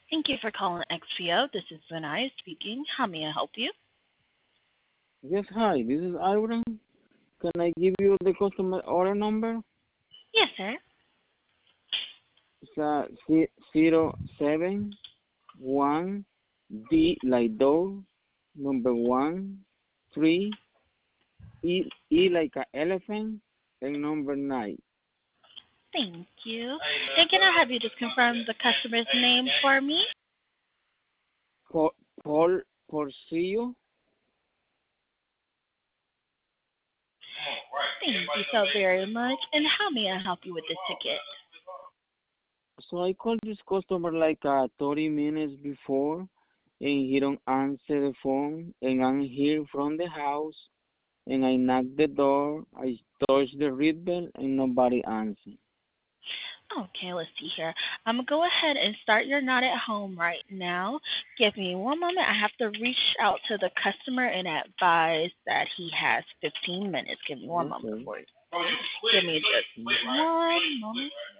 Thank you for calling XPO. This is Vinay speaking. How may I help you? Yes, hi, this is Ivan. Can I give you the customer order number? Yes, sir. It's 071 D like dog, number 1, 3, E like an elephant, and number 9. Thank you. And can I have you just confirm the customer's name for me? Paul Porcillo. Thank you so very much. And how may I help you with this ticket? So I called this customer like 30 minutes before, and he don't answer the phone, and I'm here from the house, and I knock the door, I touch the red bell, and nobody answer. Okay, let's see here. I'm going to go ahead and start your not at home right now. Give me one moment. I have to reach out to the customer and advise that he has 15 minutes. Give me one moment Okay. for you. Give me just one moment.